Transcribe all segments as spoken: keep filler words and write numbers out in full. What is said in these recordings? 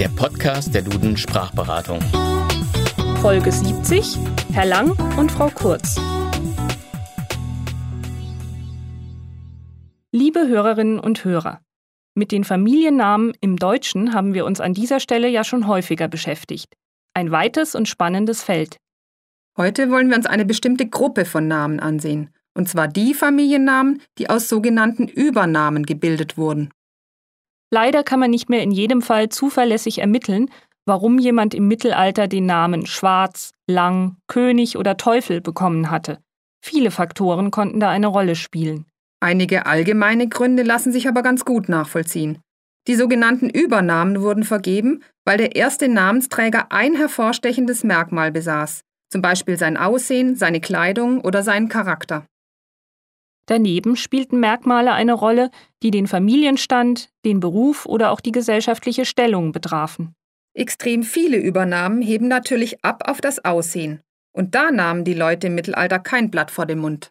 der Podcast der Duden Sprachberatung. Folge siebzig, Herr Lang und Frau Kurz. Liebe Hörerinnen und Hörer, mit den Familiennamen im Deutschen haben wir uns an dieser Stelle ja schon häufiger beschäftigt. Ein weites und spannendes Feld. Heute wollen wir uns eine bestimmte Gruppe von Namen ansehen, und zwar die Familiennamen, die aus sogenannten Übernamen gebildet wurden. Leider kann man nicht mehr in jedem Fall zuverlässig ermitteln, warum jemand im Mittelalter den Namen Schwarz, Lang, König oder Teufel bekommen hatte. Viele Faktoren konnten da eine Rolle spielen. Einige allgemeine Gründe lassen sich aber ganz gut nachvollziehen. Die sogenannten Übernamen wurden vergeben, weil der erste Namensträger ein hervorstechendes Merkmal besaß, zum Beispiel sein Aussehen, seine Kleidung oder seinen Charakter. Daneben spielten Merkmale eine Rolle, die den Familienstand, den Beruf oder auch die gesellschaftliche Stellung betrafen. Extrem viele Übernamen heben natürlich ab auf das Aussehen. Und da nahmen die Leute im Mittelalter kein Blatt vor den Mund.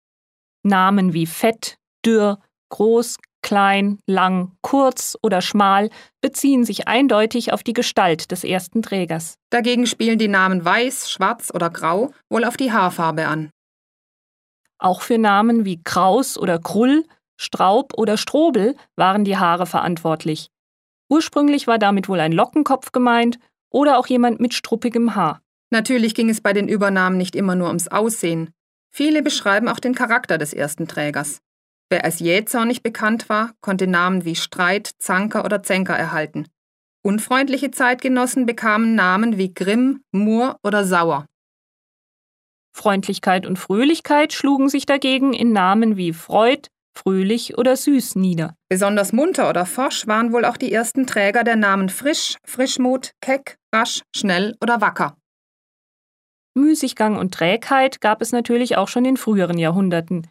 Namen wie fett, dürr, groß, klein, lang, kurz oder schmal beziehen sich eindeutig auf die Gestalt des ersten Trägers. Dagegen spielen die Namen weiß, schwarz oder grau wohl auf die Haarfarbe an. Auch für Namen wie Kraus oder Krull, Straub oder Strobel waren die Haare verantwortlich. Ursprünglich war damit wohl ein Lockenkopf gemeint oder auch jemand mit struppigem Haar. Natürlich ging es bei den Übernamen nicht immer nur ums Aussehen. Viele beschreiben auch den Charakter des ersten Trägers. Wer als jähzornig bekannt war, konnte Namen wie Streit, Zanker oder Zänker erhalten. Unfreundliche Zeitgenossen bekamen Namen wie Grimm, Murr oder Sauer. Freundlichkeit und Fröhlichkeit schlugen sich dagegen in Namen wie Freud, Fröhlich oder Süß nieder. Besonders munter oder forsch waren wohl auch die ersten Träger der Namen Frisch, Frischmut, Keck, Rasch, Schnell oder Wacker. Müßiggang und Trägheit gab es natürlich auch schon in früheren Jahrhunderten.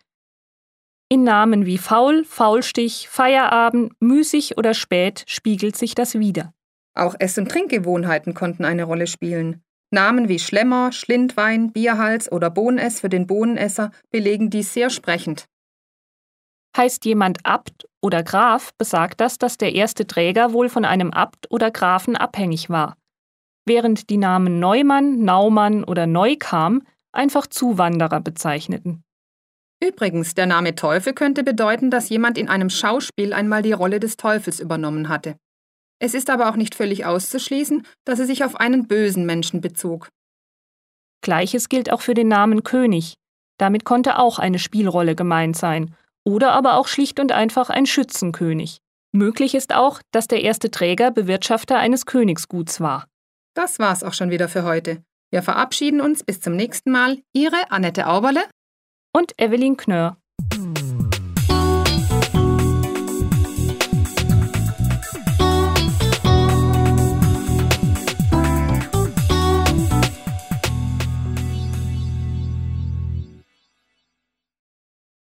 In Namen wie Faul, Faulstich, Feierabend, Müßig oder Spät spiegelt sich das wider. Auch Ess- und Trinkgewohnheiten konnten eine Rolle spielen. Namen wie Schlemmer, Schlindwein, Bierhals oder Bohness für den Bohnenesser belegen dies sehr sprechend. Heißt jemand Abt oder Graf, besagt das, dass der erste Träger wohl von einem Abt oder Grafen abhängig war, während die Namen Neumann, Naumann oder Neukam einfach Zuwanderer bezeichneten. Übrigens, der Name Teufel könnte bedeuten, dass jemand in einem Schauspiel einmal die Rolle des Teufels übernommen hatte. Es ist aber auch nicht völlig auszuschließen, dass er sich auf einen bösen Menschen bezog. Gleiches gilt auch für den Namen König. Damit konnte auch eine Spielrolle gemeint sein. Oder aber auch schlicht und einfach ein Schützenkönig. Möglich ist auch, dass der erste Träger Bewirtschafter eines Königsguts war. Das war's auch schon wieder für heute. Wir verabschieden uns bis zum nächsten Mal. Ihre Annette Auberle und Evelyn Knörr.